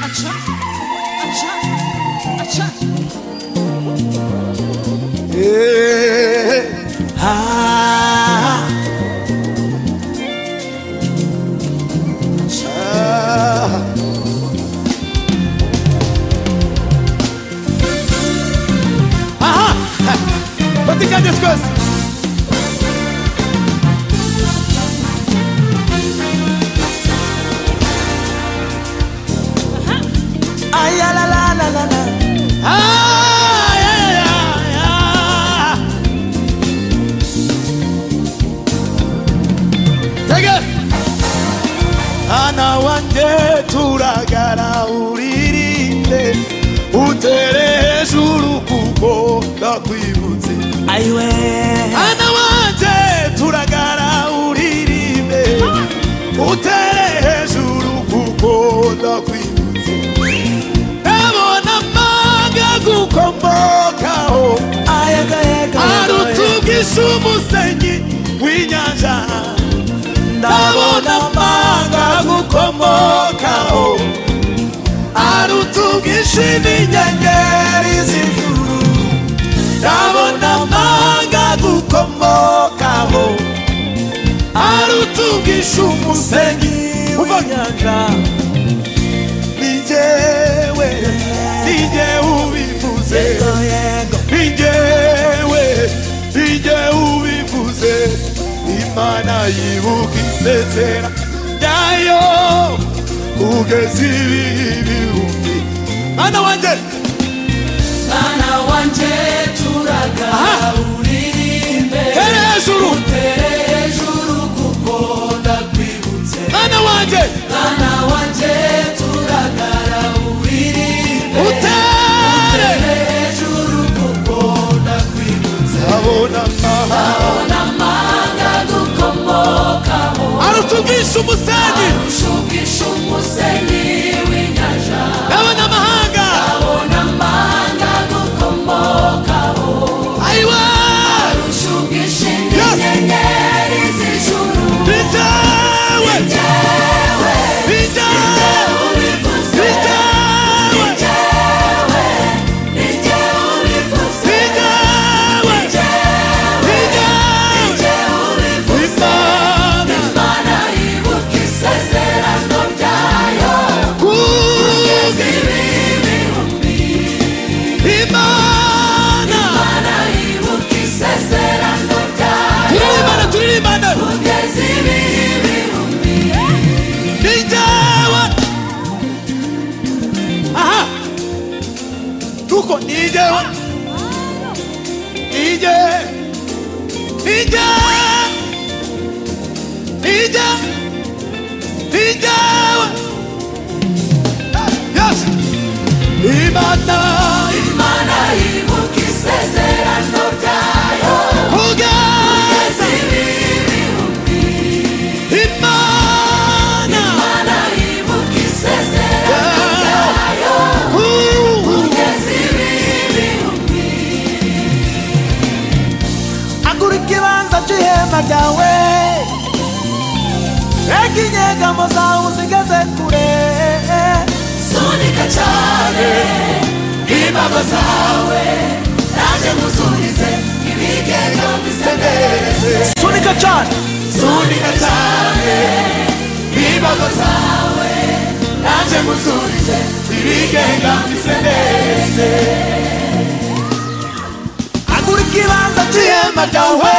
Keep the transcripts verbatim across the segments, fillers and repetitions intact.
acha acha acha eh ah aha fatica des coisas ay la la la la la ay ay ay take it ana wanje turagara uririnde utereje urukuko ndakwibutse aiwe ana wanje turagara uririnde utereje urukuko ndakwibutse nabona manga gukomokaho ayaga yaga arutugisha umusenyi w'inyanja ndabona manga gukomokaho arutugisha inyenyeri z'ijuru ndabona manga gukomokaho arutugisha umusenyi w'inyanja nijewe nije ubivuze nijewe nije ubivuze imana yibuka isezera ryayo ugeze ibihumbi mwana wanje mwana wanje turagara uririmbe hejuru hejuru kuko ndakwibutse mwana wanje mwana wanje turagara uririmbe utere hejuru kuko ndakwibutse abona abona manga gukomokaho arutugisha umusenyi arushugisha umusenyi w'inyanja ndabona amahanga abona manga gukomokaho ayiwa arushugisha inyenyeri z'ijuru nijewe nijewe nijewe ubivuze nijewe nijewe nijewe ubivuze nijewe nijewe ubivuze imana imana yibuka isezerano ryayo kuge ibihumbi imana imana yibuka isezerano ryayo turirimbane turirimbane kugeza ibihumbi nijewe aha tuko nijewe nije nije nije nijewe yes imana imana yibuka isezerano ryayo kugeza ibihumbi imana imana yibuka isezerano ryayo Uh, kugeza ibihumbi agura ikibanza cy'ihema ryawe reka inyegamo zawe zigeze kure sunika cyane imbago zawe naje muzurize ibigega mbisendereze sunika cyane sunika cyane imbago zawe naje muzurize ibigega mbisendereze agura ikibanza cy'ihema ryawe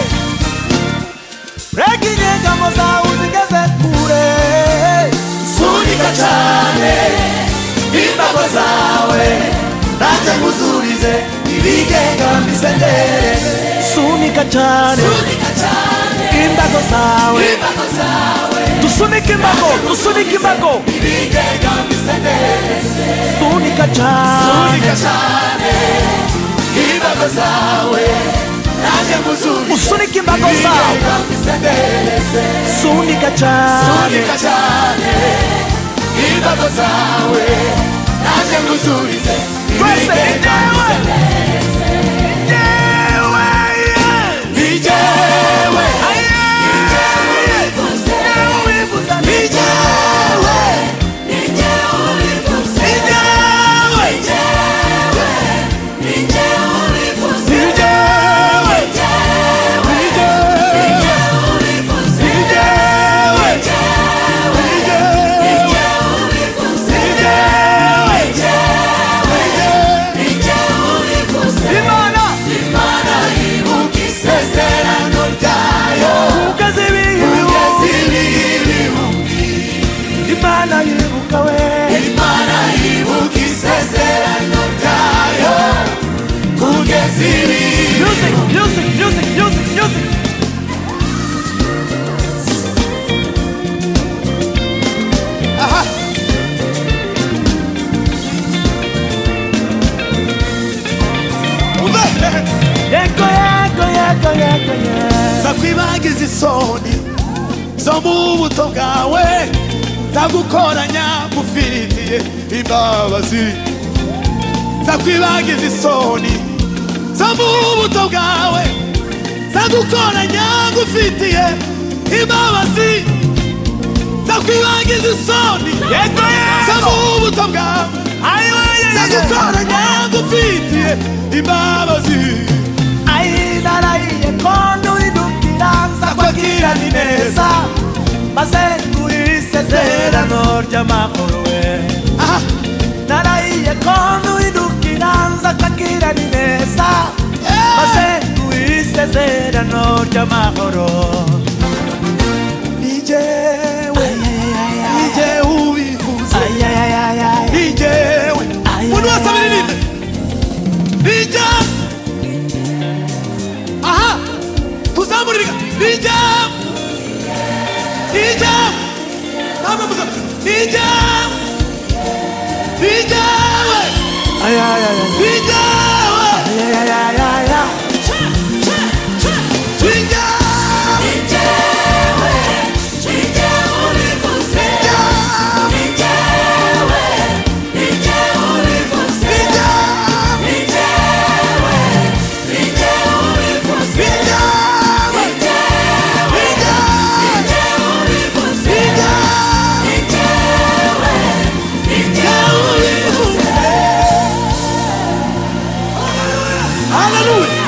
reka inyegamo zawe zigeze kure sunika cyane imbago zawe naje muzurize ibigega mbisendereze sunika cyane sunika cyane imbago zawe imbago zawe dusunike imbago dusunike imbago ibigega mbisendereze sunika cyane sunika cyane imbago zawe naje muzurize usunike imbago zawe ibigega mbisendereze sunika cyane sunika cyane imbago zawe naje muzurize twese ibigega mbisendereze nijewe nijewe nijewe ubivuze nijewe nijewe nijewe ubivuze music, music, music, music, music. Aha. Yego, yego, yego, yego, yego. Zakwibagiza isoni zo mu buto bwawe, zagukoranya gufitiye imbabazi. Zakwibagiza isoni zo mu buto bwawe, zagukoranya gufitiye imbabazi. Zakwibagiza isoni Yego, zo yego. mu buto bwawe, Ayo, ayo, ayo. zagukoranya gufitiye imbabazi. Ai, narahiye ko ntuhindukira nzakubwira ni neza, maze nguhe isezerano ry'amahoro we. Aha. Narahiye ko ntuhindukira nzakubwira ni neza, maze nguhe isezerano ry'amahoro. Ni jewe, ni jewe ubivuze. Ay, ay, ay, ay, ay. Ni jewe. Ay, Muntu ay, wese ay, abiririmbe. Ni jewe. Aha. Tuzamurira. Ni jewe. Ni jewe. Namwe muza. Ni jewe. Ni jewe. Ay, ay, ay, ay. Ni jewe. Ay, ay, ay, ay, ay. Ni jewe. Hallelujah.